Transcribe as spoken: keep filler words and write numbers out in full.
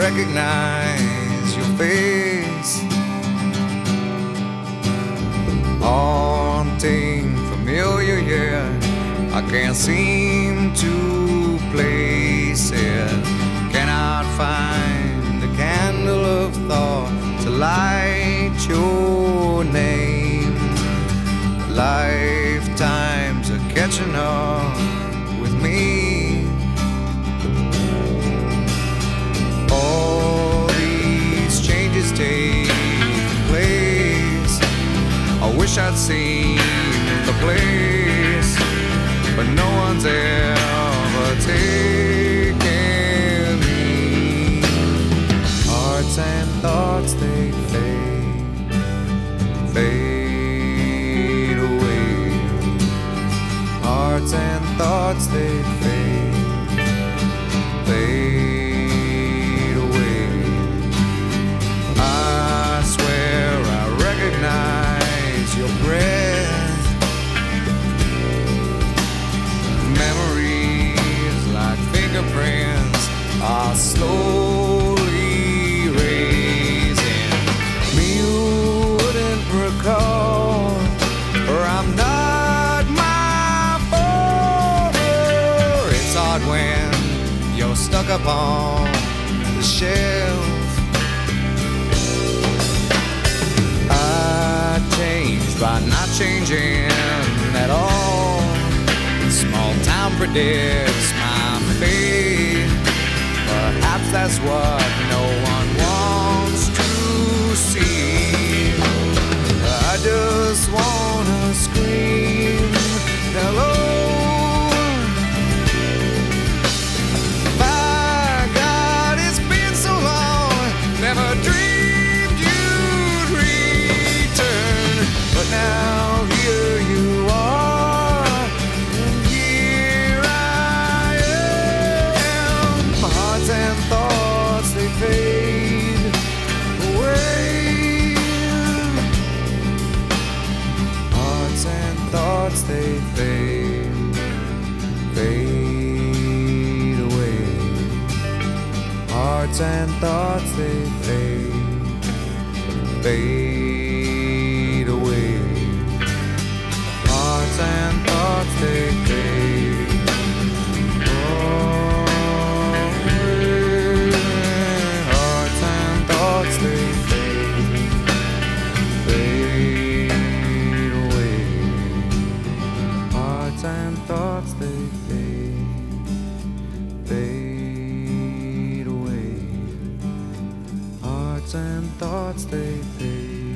recognize your face. Haunting, familiar, yeah, I can't seem to place it. Cannot find a candle of thought to light your name. Lifetimes are catching up with me. All these changes take place. I wish I'd seen the place, but no one's ever taken me. Hearts and thoughts, they fade, fade away. Hearts and thoughts, they fade, fade away. I swear I recognize your breath. Memories like fingerprints are slowly erasing. Me you wouldn't recall, or I'm not my father. It's hard when you're stuck upon the shelf. I changed by not changing at all. Small town predicts my fate. Perhaps that's what no one wants to see. I just wanna scream hello. My God, it's been so long. Never dreamed you'd return, but now here you are, and here I am. My hearts and thoughts, they fade away. Hearts and thoughts, they fade, fade away. Hearts and thoughts, they fade, fade away. Hearts and thoughts, they fade away. Hearts and thoughts, they fade, fade away. Hearts and thoughts, they fade, fade away. Hearts and thoughts, they fade.